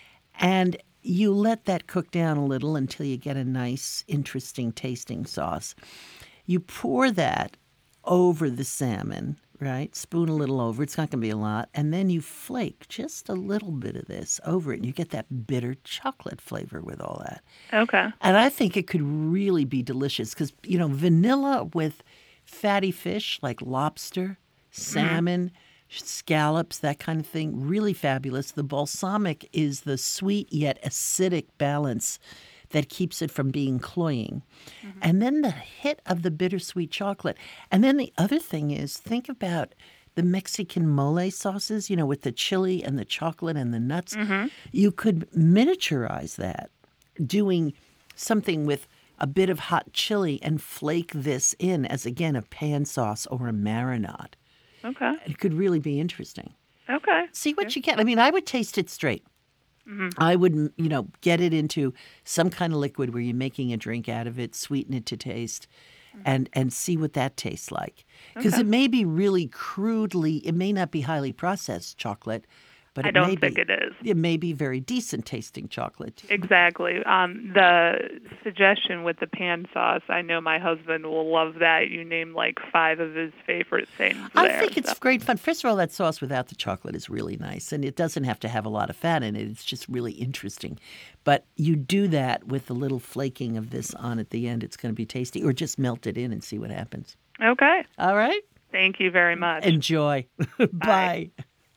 And you let that cook down a little until you get a nice, interesting tasting sauce. You pour that over the salmon, right? Spoon a little over. It's not going to be a lot. And then you flake just a little bit of this over it, and you get that bitter chocolate flavor with all that. Okay. And I think it could really be delicious because, you know, vanilla with fatty fish like lobster, salmon, mm-hmm. scallops, that kind of thing, really fabulous. The balsamic is the sweet yet acidic balance that keeps it from being cloying. Mm-hmm. And then the hit of the bittersweet chocolate. And then the other thing is, think about the Mexican mole sauces, you know, with the chili and the chocolate and the nuts. Mm-hmm. You could miniaturize that, doing something with a bit of hot chili and flake this in as, again, a pan sauce or a marinade. Okay. It could really be interesting. Okay. See what you get. I mean, I would taste it straight. Mm-hmm. I would, you know, get it into some kind of liquid where you're making a drink out of it, sweeten it to taste, mm-hmm. and, and see what that tastes like. Because okay. it may be really crudely, it may not be highly processed chocolate, but I it don't may think be, it is. It may be very decent tasting chocolate. Exactly. Um, the suggestion with the pan sauce, I know my husband will love that. You named like five of his favorite things I there, think it's so. great fun. First of all, that sauce without the chocolate is really nice, and it doesn't have to have a lot of fat in it. It's just really interesting. But you do that with a little flaking of this on at the end. It's going to be tasty. Or just melt it in and see what happens. Okay. All right? Thank you very much. Enjoy. Bye.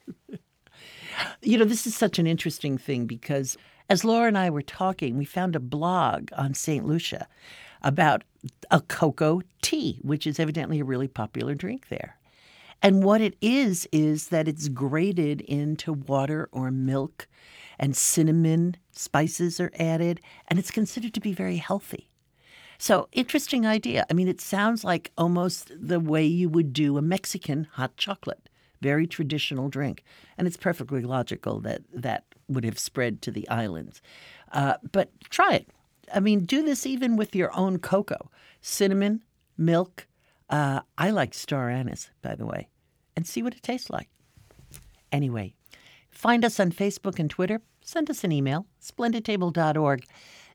You know, this is such an interesting thing because as Laura and I were talking, we found a blog on Saint Lucia about a cocoa tea, which is evidently a really popular drink there. And what it is, is that it's grated into water or milk, and cinnamon spices are added, and it's considered to be very healthy. So, interesting idea. I mean, it sounds like almost the way you would do a Mexican hot chocolate. Very traditional drink. And it's perfectly logical that that would have spread to the islands. Uh, but try it. I mean, do this even with your own cocoa. Cinnamon, milk. Uh, I like star anise, by the way. And see what it tastes like. Anyway, find us on Facebook and Twitter. Send us an email, splendid table dot org.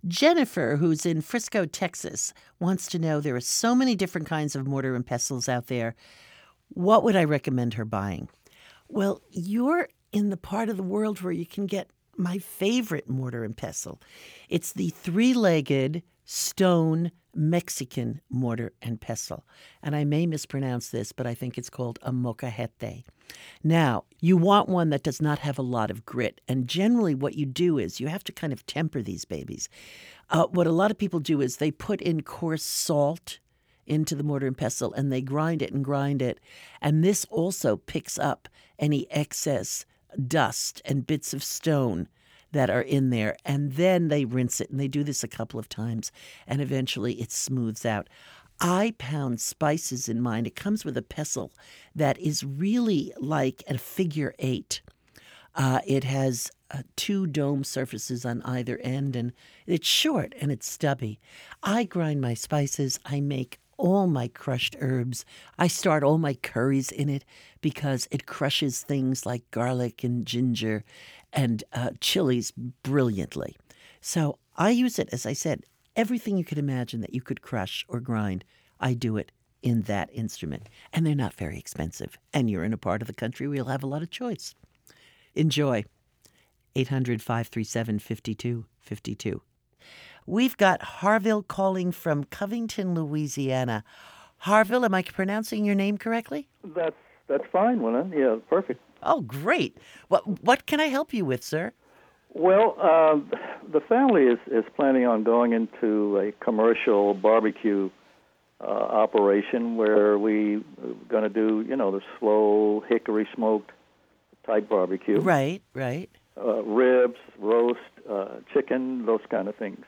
Jennifer, who's in Frisco, Texas, wants to know there are so many different kinds of mortar and pestles out there. What would I recommend her buying? Well, you're in the part of the world where you can get my favorite mortar and pestle. It's the three-legged stone Mexican mortar and pestle. And I may mispronounce this, but I think it's called a molcajete. Now, you want one that does not have a lot of grit. And generally what you do is you have to kind of temper these babies. Uh, what a lot of people do is they put in coarse salt into the mortar and pestle and they grind it and grind it. And this also picks up any excess dust and bits of stone that are in there, and then they rinse it, and they do this a couple of times, and eventually it smooths out. I pound spices in mine. It comes with a pestle that is really like a figure eight. Uh, it has uh, two dome surfaces on either end, and it's short and it's stubby. I grind my spices. I make all my crushed herbs. I start all my curries in it because it crushes things like garlic and ginger and uh, chilies brilliantly. So I use it, as I said, everything you could imagine that you could crush or grind, I do it in that instrument. And they're not very expensive. And you're in a part of the country where you'll have a lot of choice. Enjoy. eight hundred, five three seven, five two five two. We've got Harville calling from Covington, Louisiana. Harville, am I pronouncing your name correctly? That's that's fine, Willen. Yeah, perfect. Oh, great. What what can I help you with, sir? Well, uh, the family is, is planning on going into a commercial barbecue uh, operation where we are going to do, you know, the slow hickory smoked type barbecue. Right, right. Uh, ribs, roast, uh, chicken, those kind of things.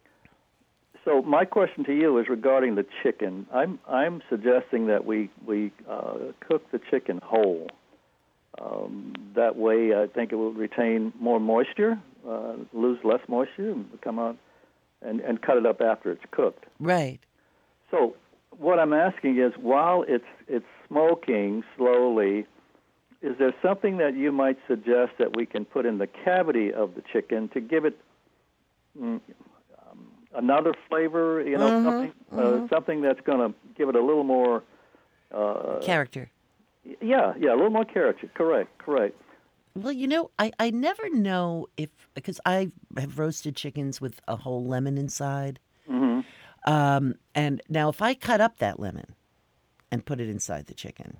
So my question to you is regarding the chicken. I'm I'm suggesting that we we uh, cook the chicken whole. Um, that way, I think it will retain more moisture, uh, lose less moisture, and come out and, and cut it up after it's cooked. Right. So what I'm asking is, while it's it's smoking slowly, is there something that you might suggest that we can put in the cavity of the chicken to give it mm, um, another flavor? You know, mm-hmm, something mm-hmm. Uh, something that's going to give it a little more uh, character. Yeah, yeah, a little more character. Correct, correct. Well, you know, I, I never know if, because I have roasted chickens with a whole lemon inside. Mm-hmm. Um, and now if I cut up that lemon and put it inside the chicken,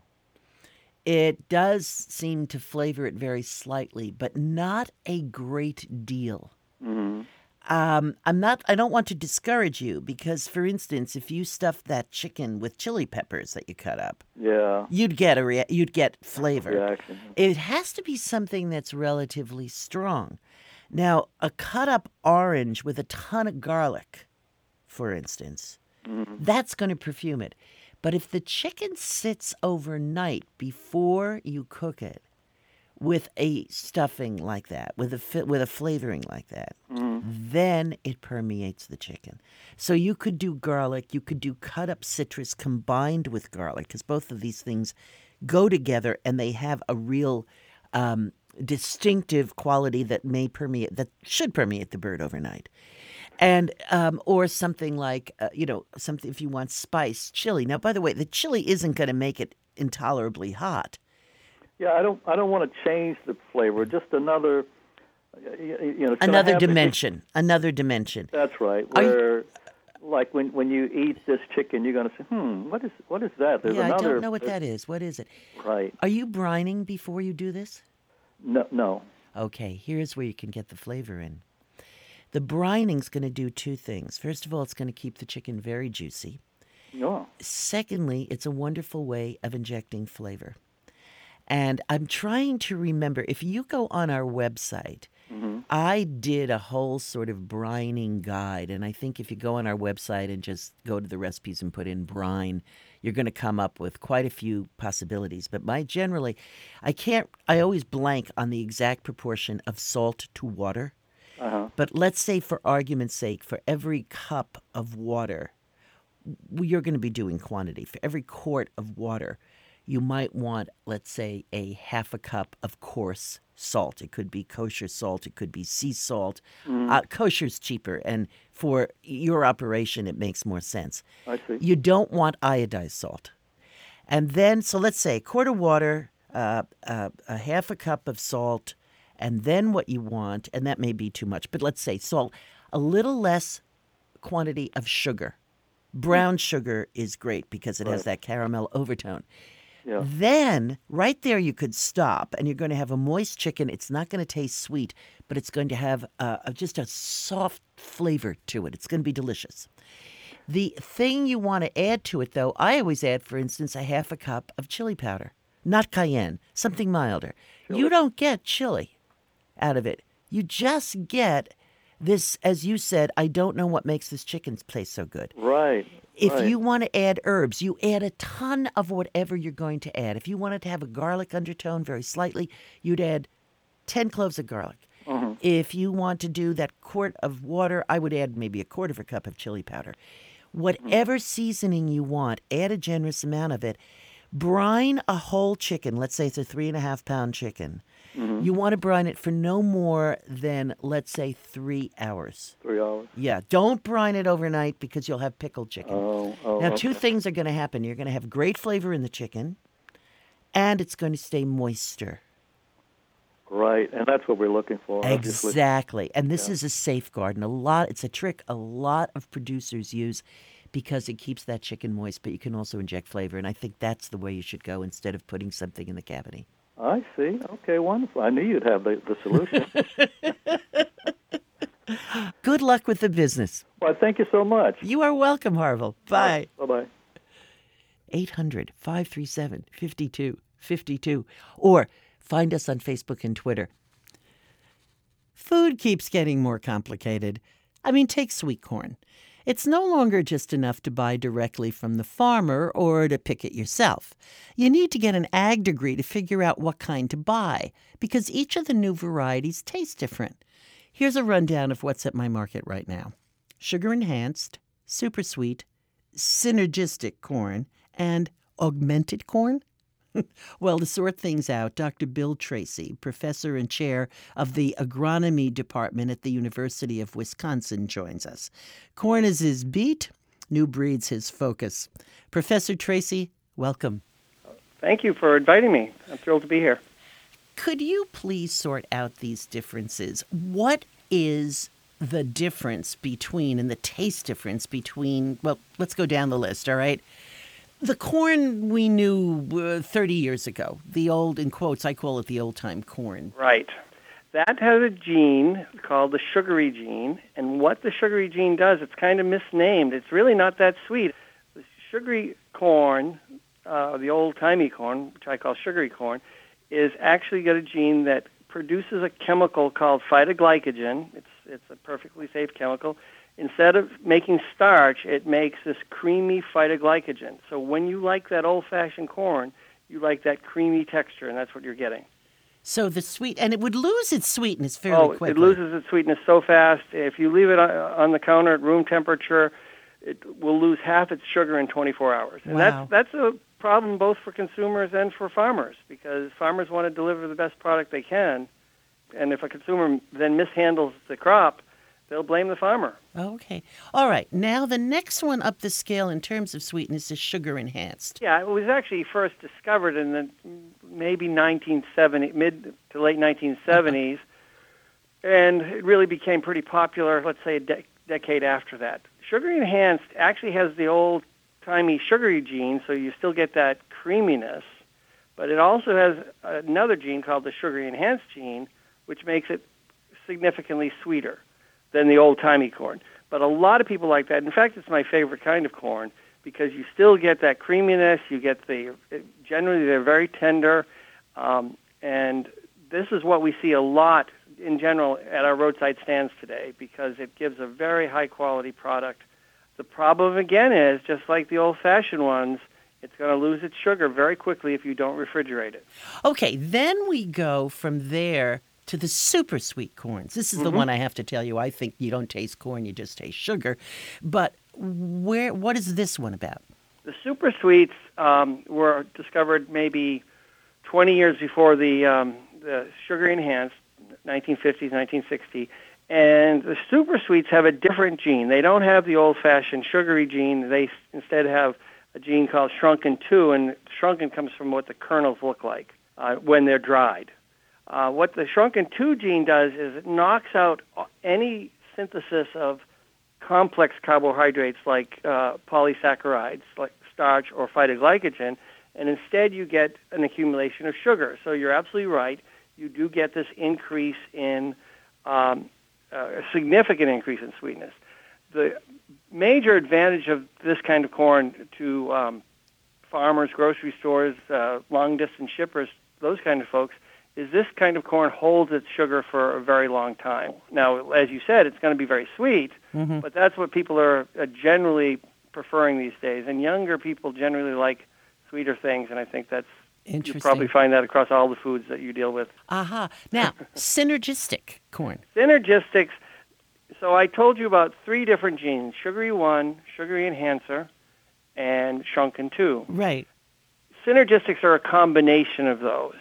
it does seem to flavor it very slightly, but not a great deal. Mm-hmm. Um, I'm not. I don't want to discourage you because, for instance, if you stuffed that chicken with chili peppers that you cut up, yeah, you'd get a rea- you'd get flavor. Reaction. It has to be something that's relatively strong. Now, a cut up orange with a ton of garlic, for instance, mm-hmm. that's going to perfume it. But if the chicken sits overnight before you cook it, with a stuffing like that, with a fi- with a flavoring like that, mm. then it permeates the chicken. So you could do garlic, you could do cut up citrus combined with garlic, because both of these things go together and they have a real um, distinctive quality that may permeate, that should permeate the bird overnight. And um, or something like uh, you know something if you want spice, chili. Now, by the way, the chili isn't going to make it intolerably hot. Yeah, I don't. I don't want to change the flavor. Just another, you know, another dimension. The, another dimension. That's right. Where, you, like when when you eat this chicken, you're going to say, "Hmm, what is what is that?" There's yeah, another, I don't know what that is. What is it? Right. Are you brining before you do this? No, no. Okay, here's where you can get the flavor in. The brining's going to do two things. First of all, it's going to keep the chicken very juicy. Yeah. Secondly, it's a wonderful way of injecting flavor. And I'm trying to remember, if you go on our website, mm-hmm. I did a whole sort of brining guide. And I think if you go on our website and just go to the recipes and put in brine, you're going to come up with quite a few possibilities. But my generally, I can't, I always blank on the exact proportion of salt to water. Uh-huh. But let's say, for argument's sake, for every cup of water, you're going to be doing quantity. For every quart of water, you might want, let's say, a half a cup of coarse salt. It could be kosher salt. It could be sea salt. Mm. Uh, kosher's cheaper, and for your operation, it makes more sense. I see. You don't want iodized salt. And then, so let's say a quart of water, uh, uh, a half a cup of salt, and then what you want, and that may be too much, but let's say salt, a little less quantity of sugar. Brown sugar is great because it has Right. that caramel overtone. Yeah. Then, right there, you could stop, and you're going to have a moist chicken. It's not going to taste sweet, but it's going to have uh, a, just a soft flavor to it. It's going to be delicious. The thing you want to add to it, though, I always add, for instance, a half a cup of chili powder, not cayenne, something milder. Chili. You don't get chili out of it. You just get this, as you said, I don't know what makes this chicken taste so good. Right. If right. you want to add herbs, you add a ton of whatever you're going to add. If you wanted to have a garlic undertone very slightly, you'd add ten cloves of garlic. Mhm. If you want to do that quart of water, I would add maybe a quarter of a cup of chili powder. Whatever seasoning you want, add a generous amount of it. Brine a whole chicken. Let's say it's a three and a half pound chicken. Mhm. You want to brine it for no more than, let's say, three hours. Three hours. Yeah, don't brine it overnight because you'll have pickled chicken. Oh, oh, now, two okay. things are going to happen. You're going to have great flavor in the chicken, and it's going to stay moister. Right, and that's what we're looking for. obviously. Exactly. And this Yeah. is a safeguard. And a lot, it's a trick a lot of producers use because it keeps that chicken moist, but you can also inject flavor. And I think that's the way you should go instead of putting something in the cavity. I see. Okay, wonderful. I knew you'd have the, the solution. Good luck with the business. Well, thank you so much. You are welcome, Harville. Bye. Bye-bye. eight hundred, five three seven, five two five two. Or find us on Facebook and Twitter. Food keeps getting more complicated. I mean, take sweet corn. It's no longer just enough to buy directly from the farmer or to pick it yourself. You need to get an ag degree to figure out what kind to buy, because each of the new varieties tastes different. Here's a rundown of what's at my market right now. Sugar-enhanced, super sweet, synergistic corn, and augmented corn. Well, to sort things out, Doctor Bill Tracy, professor and chair of the agronomy department at the University of Wisconsin, joins us. Corn is his beat, new breeds his focus. Professor Tracy, welcome. Thank you for inviting me. I'm thrilled to be here. Could you please sort out these differences? What is the difference between, and the taste difference between, well, let's go down the list, all right? The corn we knew uh, thirty years ago, the old, in quotes, I call it the old-time corn. Right. That has a gene called the sugary gene, and what the sugary gene does, it's kind of misnamed. It's really not that sweet. The sugary corn, uh, the old-timey corn, which I call sugary corn, is actually got a gene that produces a chemical called phytoglycogen. It's it's a perfectly safe chemical. Instead of making starch, it makes this creamy phytoglycogen. So when you like that old-fashioned corn, you like that creamy texture, and that's what you're getting. So the sweet, and it would lose its sweetness fairly oh, quickly. it loses its sweetness so fast. If you leave it on, on the counter at room temperature, it will lose half its sugar in twenty-four hours. And Wow. that's that's a problem both for consumers and for farmers, because farmers want to deliver the best product they can, and if a consumer then mishandles the crop, they'll blame the farmer. Okay. All right. Now, the next one up the scale in terms of sweetness is sugar-enhanced. Yeah, it was actually first discovered in the maybe nineteen seventy, mid to late nineteen seventies, and it really became pretty popular, let's say, a de- decade after that. Sugar-enhanced actually has the old-timey sugary gene, so you still get that creaminess, but it also has another gene called the sugar-enhanced gene, which makes it significantly sweeter than the old-timey corn. But a lot of people like that. In fact, it's my favorite kind of corn because you still get that creaminess. You get the, generally they're very tender, um, and this is what we see a lot in general at our roadside stands today because it gives a very high-quality product. The problem, again, is just like the old-fashioned ones, it's going to lose its sugar very quickly if you don't refrigerate it. Okay, then we go from there to the super sweet corns. This is the Mhm. one I have to tell you. I think you don't taste corn, you just taste sugar. But where? What is this one about? The super sweets um, were discovered maybe twenty years before the, um, the sugary enhanced, nineteen fifties, nineteen sixty. And the super sweets have a different gene. They don't have the old-fashioned sugary gene. They instead have a gene called shrunken two, and shrunken comes from what the kernels look like uh, when they're dried. Uh, what the shrunken two gene does is it knocks out any synthesis of complex carbohydrates like uh, polysaccharides, like starch or phytoglycogen, and instead you get an accumulation of sugar. So you're absolutely right. You do get this increase in um, uh, a significant increase in sweetness. The major advantage of this kind of corn to um, farmers, grocery stores, uh, long-distance shippers, those kind of folks, is this kind of corn holds its sugar for a very long time. Now, as you said, it's going to be very sweet, Mm-hmm. but that's what people are uh, generally preferring these days. And younger people generally like sweeter things, and I think that's you Interesting. probably find that across all the foods that you deal with. Aha. Now, synergistic corn. Synergistics. So I told you about three different genes: sugary one, sugary enhancer, and shrunken two. Right. Synergistics are a combination of those.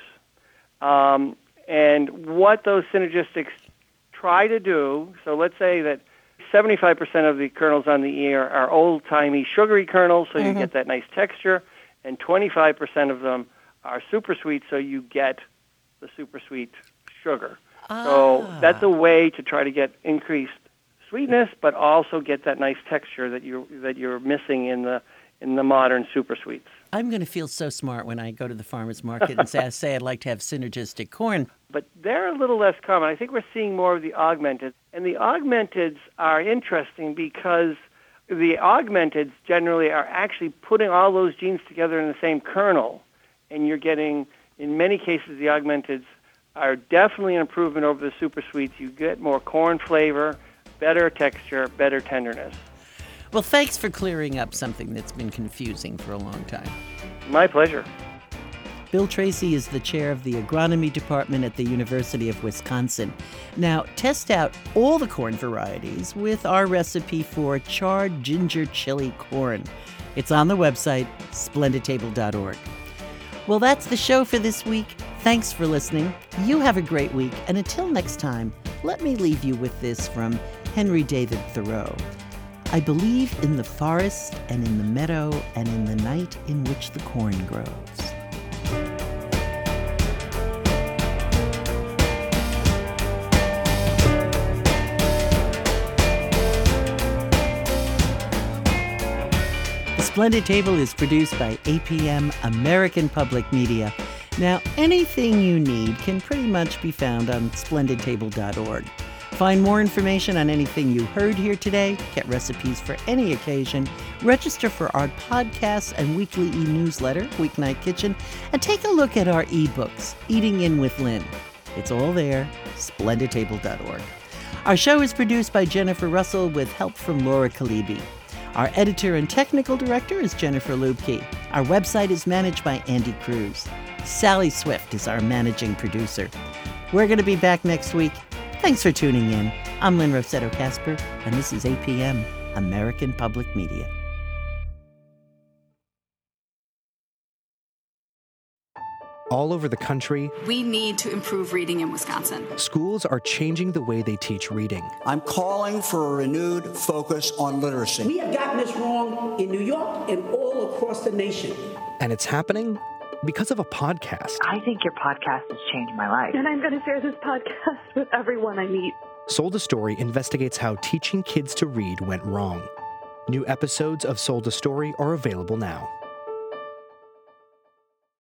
Um, and what those synergistics try to do, so let's say that seventy-five percent of the kernels on the ear are old-timey sugary kernels, so you Mm-hmm. get that nice texture, and twenty-five percent of them are super sweet, so you get the super sweet sugar. So that's a way to try to get increased sweetness, but also get that nice texture that you that you're missing in the in the modern super sweets. I'm going to feel so smart when I go to the farmer's market and say, say I'd like to have synergistic corn. But they're a little less common. I think we're seeing more of the augmented. And the augmenteds are interesting because the augmenteds generally are actually putting all those genes together in the same kernel. And you're getting, in many cases, the augmenteds are definitely an improvement over the super sweets. You get more corn flavor, better texture, better tenderness. Well, thanks for clearing up something that's been confusing for a long time. My pleasure. Bill Tracy is the chair of the agronomy department at the University of Wisconsin. Now, test out all the corn varieties with our recipe for charred ginger chili corn. It's on the website, splendid table dot org. Well, that's the show for this week. Thanks for listening. You have a great week. And until next time, let me leave you with this from Henry David Thoreau. I believe in the forest and in the meadow and in the night in which the corn grows. The Splendid Table is produced by A P M American Public Media. Now, anything you need can pretty much be found on splendid table dot org. Find more information on anything you heard here today, get recipes for any occasion, register for our podcasts and weekly e-newsletter, Weeknight Kitchen, and take a look at our ebooks, Eating In with Lynn. It's all there, splendid table dot org. Our show is produced by Jennifer Russell with help from Laura Kalibi. Our editor and technical director is Jennifer Lubke. Our website is managed by Andy Cruz. Sally Swift is our managing producer. We're going to be back next week. Thanks for tuning in. I'm Lynn Rossetto Kasper, and this is A P M, American Public Media. All over the country, we need to improve reading in Wisconsin. Schools are changing the way they teach reading. I'm calling for a renewed focus on literacy. We have gotten this wrong in New York and all across the nation. And it's happening because of a podcast. I think your podcast has changed my life. And I'm going to share this podcast with everyone I meet. Sold a Story investigates how teaching kids to read went wrong. New episodes of Sold a Story are available now.